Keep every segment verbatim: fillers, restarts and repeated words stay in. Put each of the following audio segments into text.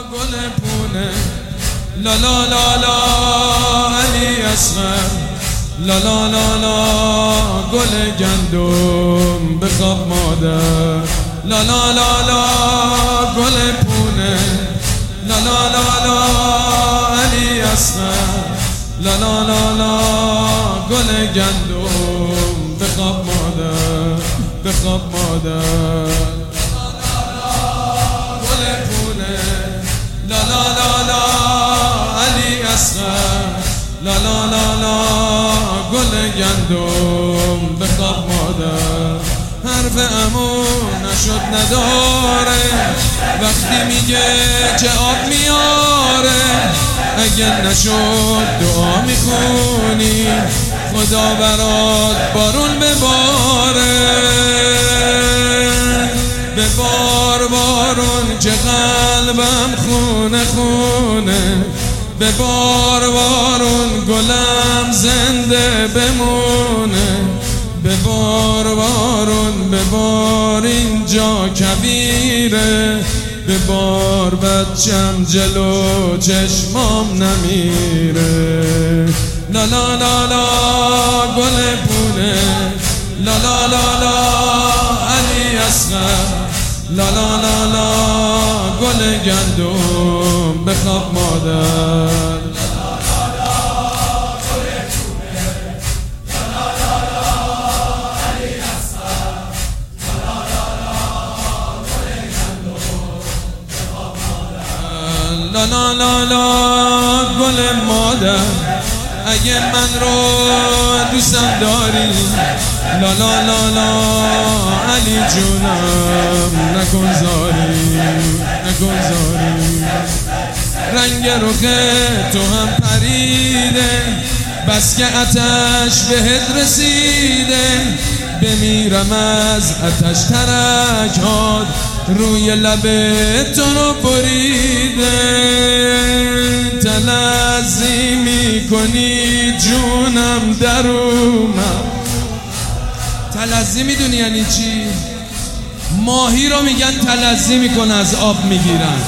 گل پونه، لا لا لا لا علی اصغر، لا لا لا لا گل گندم بخواب مادر، لا لا لا لا گل پونه، لا لا لا لا علی اصغر، لا لا لا لا گل گندم بخواب مادر، بخواب مادر، گل پونه، لا لا لا لا علی اصغر، لا لا لا لا گل گندم بخواب مادر. حرف عمو نشد نداره وقتی میگه که آب میاره، اگه نشد دعا میخونی خدا برات بارون بباره، ببار بارون که قلبم خونه خونه، ببار بارون گلم زنده بمونه، ببار بارون ببار اینجا کبیره، ببار بچم جلو چشمام نمیره، لا لا لا لا گل پونه، لا لا لا لا علی اصغر، لا لا لا لا گل گندم بخواب مادر، لا لا لا لا گل مادر، اگه من رو دوستم داری، لا لا لا لا علی جونم نکن زاری، نکن زاری، رنگ رخ تو هم پریده بس که آتش بهت رسیده، بمیرم از آتش ترک هات روی لب تو رو بریده، تلذی میکنی جونم در اومد. تلذی میدونی یعنی چی؟ ماهی رو میگن تلذی میکنه از آب میگیرن،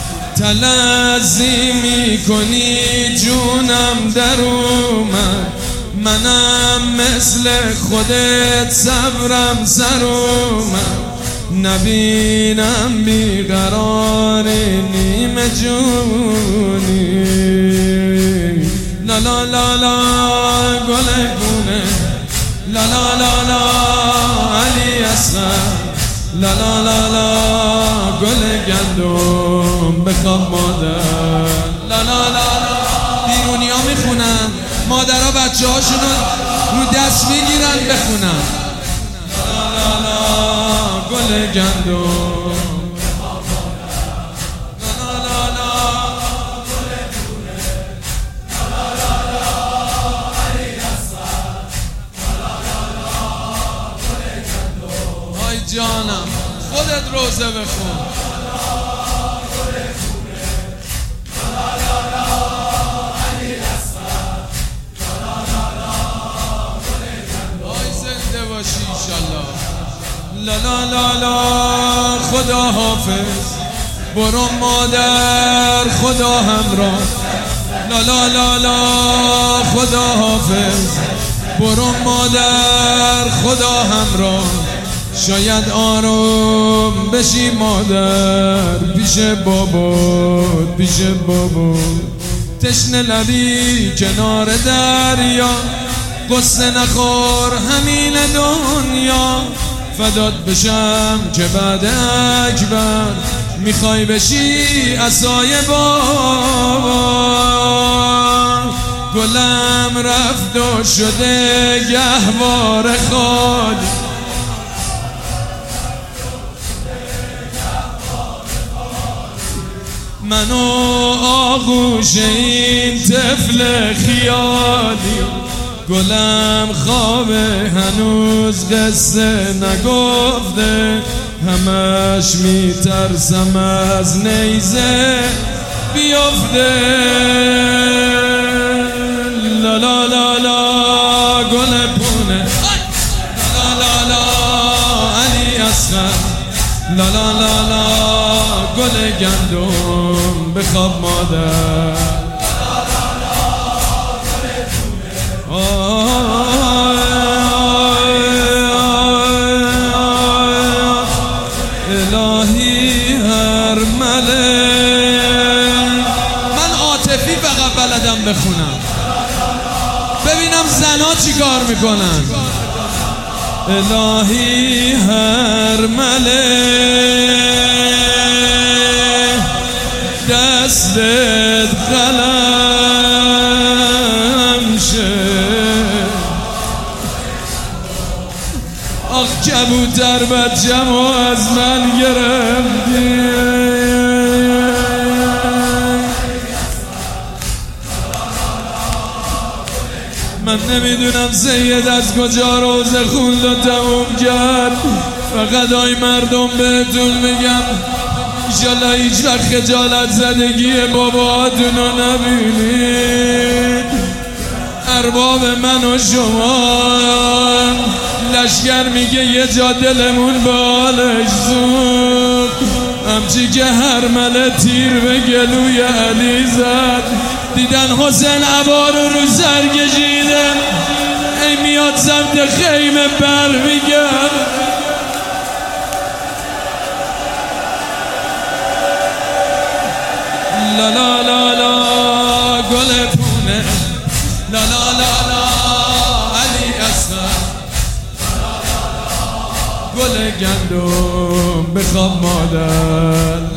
تلذی میکنی جونم در اومد، منم مثل خودت صبرم سر اومد، نبینم بیقراری نیمه جونی، لا لا لا لا گل پونه، لا لا لا لا علی اصغر، لا لا لا لا گل گندم بخواب مادر، لا لا لا لا بیرونی ها میخونن، مادرها بچه هاشونو رو دست میگیرن بخونن، لا لا لا گل گندم، لا لا لا گل پونه، لا لا لا علی اصغر، لا لا لا گل گندم. های جانم خودت روزه بخون، لا لا لا لا خدا حافظ، برو مادر خدا همراه، لا لا لا لا خدا حافظ، برو مادر خدا همراه، شاید آروم بشی مادر پیش بابات، پیش بابات، تشنه لبی کنار دریا، قصه نخور همین دنیا، فدات بشم که بعد اکبر میخوای بشی عصای بابا، گلم رفت و شده گهوار خالی، منو آغوش این طفل خیالی، گلم خوابه هنوز قصه نگفته، همش میترسم از نیزه بیفته، لا لا لا لا گل پونه، لا لا لا علی اصغر، لا لا لا لا گل گندم بخواب مادر. الهی هر مله. من عاطفی فقط بلدم بخونم، ببینم زنا چی کار میکنن. الهی هر مله دستت قلم شه. آخ کبوتر بچم و از من گرفتی. من نمیدونم سید از کجا روزه خوند و تموم کرد. فقط آی مردم بهتون میگم ایشالله هیچ وقت خجالت زدگی باباتونو نبینید. ارباب من و شما لشگر میگه یه جا دلمون به حالش سوخت. همچی که هر مله تیر به گلوی علی زد. دیدن حسین عبا رو رو سر کشیده ای میاد سمت خیمه بر میگم. لا لا لا لا گل پونه. لا لا لا لا علی اصغر. گل گندم بخواب مادر.